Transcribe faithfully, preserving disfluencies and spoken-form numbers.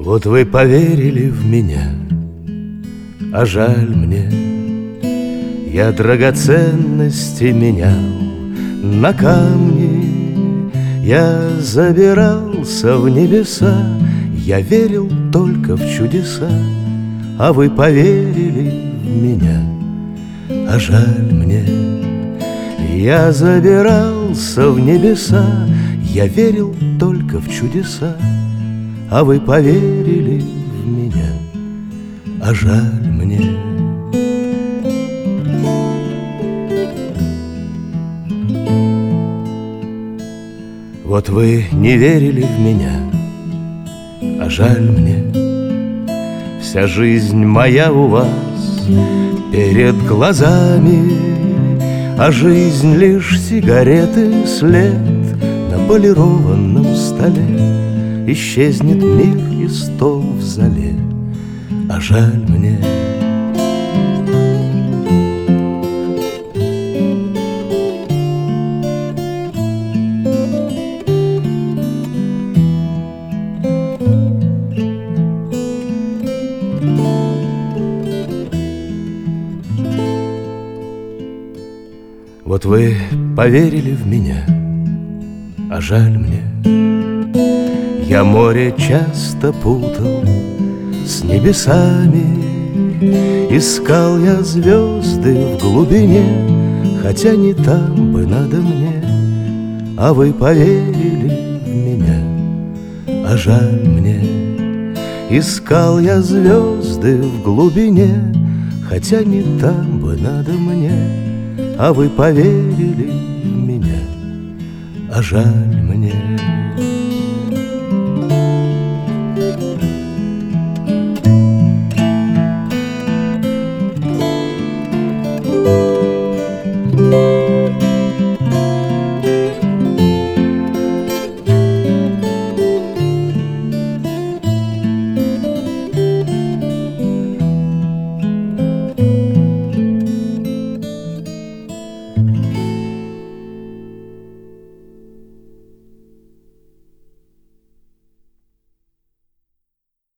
Вот вы поверили в меня, а жаль мне. Я драгоценности менял на камни, я забирался в небеса, я верил только в чудеса, а вы поверили в меня, а жаль мне. Я забирался в небеса, я верил только в чудеса, а вы поверили в меня, а жаль мне. Вот вы не верили в меня, а жаль мне. Вся жизнь моя у вас перед глазами, а жизнь лишь сигареты след на полированном столе. Исчезнет мир и стол в зале, а жаль мне. Вот вы поверили в меня, а жаль мне. Я море часто путал с небесами, искал я звезды в глубине, хотя не там бы надо мне, а вы поверили в меня, а жаль мне. Искал я звезды в глубине, хотя не там бы надо мне, а вы поверили в меня, а жаль мне.